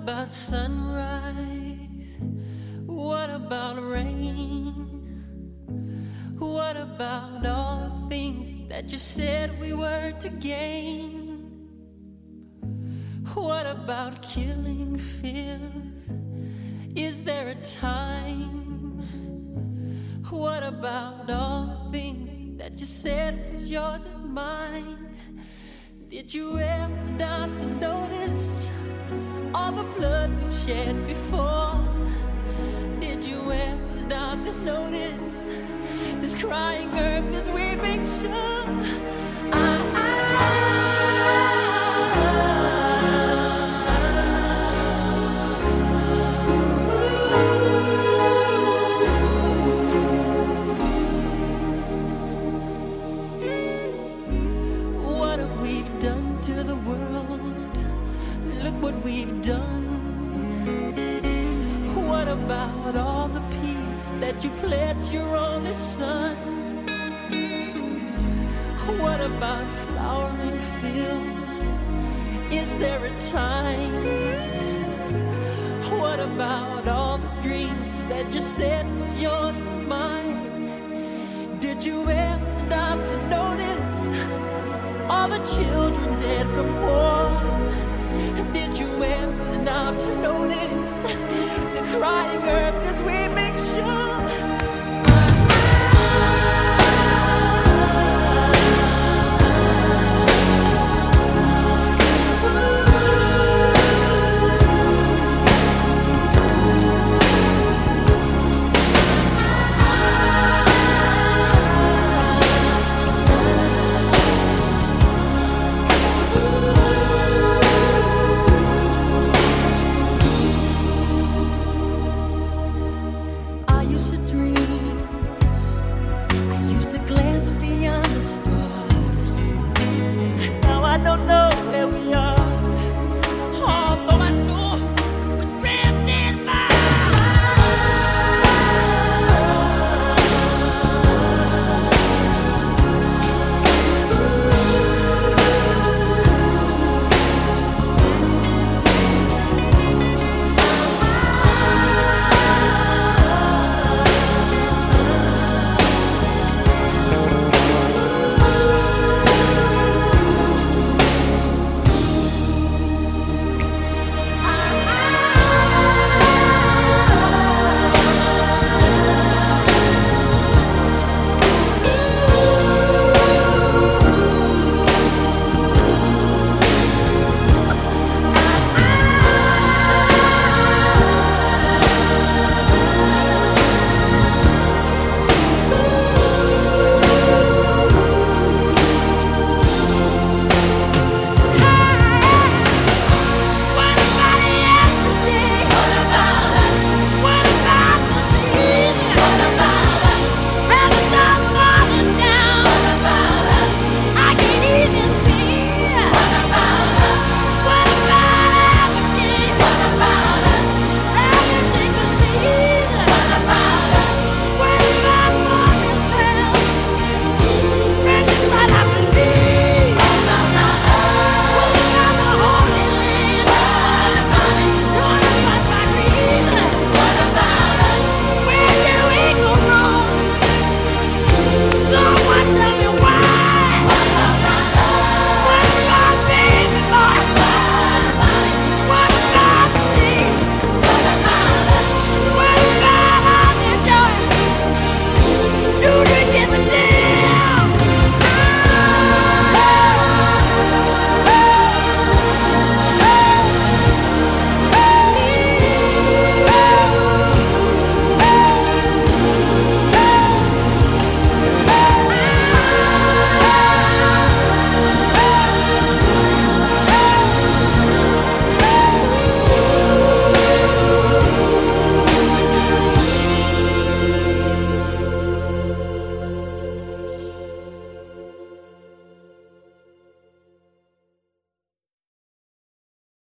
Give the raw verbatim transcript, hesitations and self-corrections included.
about sunrise? What about rain? What about all the things that you said we were to gain? What about killing fears? Is there a time? What about all the things that you said was yours and mine? Did you ever stop to notice all the blood we've shed before? Did you ever stop to notice this crying earth, this weeping shore? I, I, what have we done to the world? Look what we've done. What about all the peace that you pledged your only son? What about flowering fields? Is there a time? What about all the dreams that you said was yours and mine? Did you ever stop to notice all the children dead from